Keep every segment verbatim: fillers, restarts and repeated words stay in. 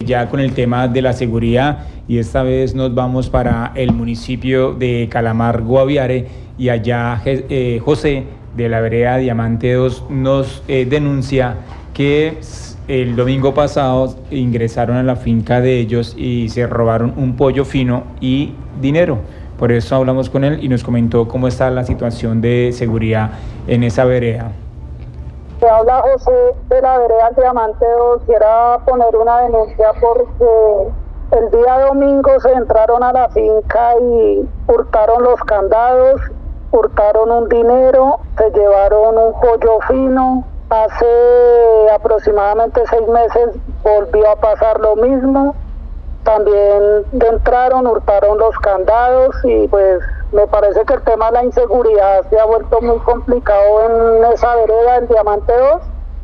ya con el tema de la seguridad, y esta vez nos vamos para el municipio de Calamar, Guaviare, y allá eh, José de la vereda Diamante dos nos eh, denuncia que el domingo pasado ingresaron a la finca de ellos y se robaron un pollo fino y dinero. Por eso hablamos con él y nos comentó cómo está la situación de seguridad en esa vereda. Se habla José de la vereda Diamante dos. Quiera poner una denuncia porque el día domingo se entraron a la finca y hurtaron los candados, hurtaron un dinero, se llevaron un pollo fino. Hace aproximadamente seis meses volvió a pasar lo mismo. También entraron, hurtaron los candados y pues me parece que el tema de la inseguridad se ha vuelto muy complicado en esa vereda del Diamante dos.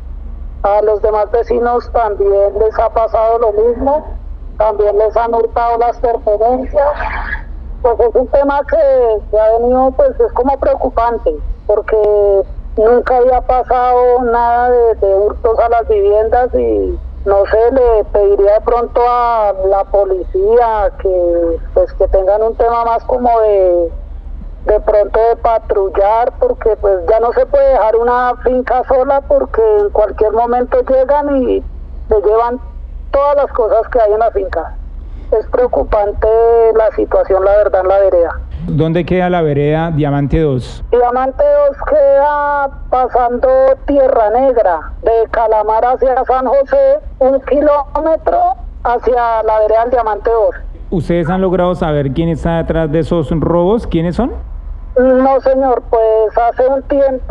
A los demás vecinos también les ha pasado lo mismo, también les han hurtado las pertenencias. Pues es un tema que, que ha venido, pues es como preocupante, porque nunca había pasado nada de, de hurtos a las viviendas y no sé, le pediría de pronto a la policía que pues que tengan un tema más como de de pronto de patrullar, porque pues ya no se puede dejar una finca sola porque en cualquier momento llegan y le llevan todas las cosas que hay en la finca. Es preocupante la situación, la verdad, en la vereda. ¿Dónde queda la vereda Diamante dos? Diamante dos queda pasando Tierra Negra, de Calamar hacia San José, un kilómetro hacia la vereda del Diamante dos. ¿Ustedes han logrado saber quién está detrás de esos robos? ¿Quiénes son? No, señor, pues hace un tiempo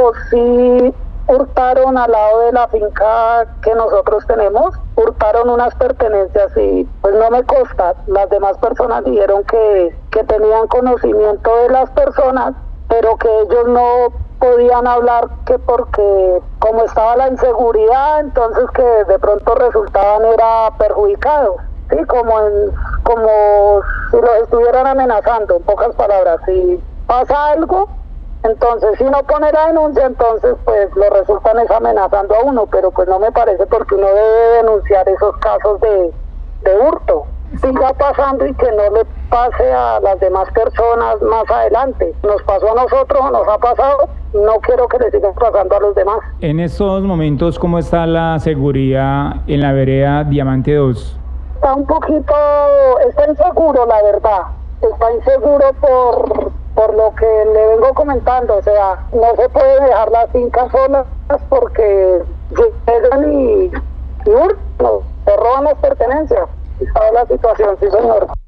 sí hurtaron al lado de la finca que nosotros tenemos, hurtaron unas pertenencias y pues no me consta. Las demás personas dijeron que, que tenían conocimiento de las personas, pero que ellos no podían hablar, que porque como estaba la inseguridad, entonces que de pronto resultaban era perjudicados, sí, como en, como si los estuvieran amenazando, en pocas palabras. Si pasa algo, entonces si uno pone la denuncia, entonces pues lo resultan es amenazando a uno, pero pues no me parece, porque uno debe denunciar esos casos de, de hurto. Siga pasando y que no le pase a las demás personas más adelante. Nos pasó a nosotros, nos ha pasado, no quiero que le sigan pasando a los demás. En estos momentos, ¿cómo está la seguridad en la vereda Diamante dos? Está un poquito, está inseguro, la verdad. Está inseguro por, por lo que le vengo comentando, o sea, no se puede dejar las fincas solas porque llegan y, y hurtan, se roban las pertenencias. Esta es la situación, sí, señor.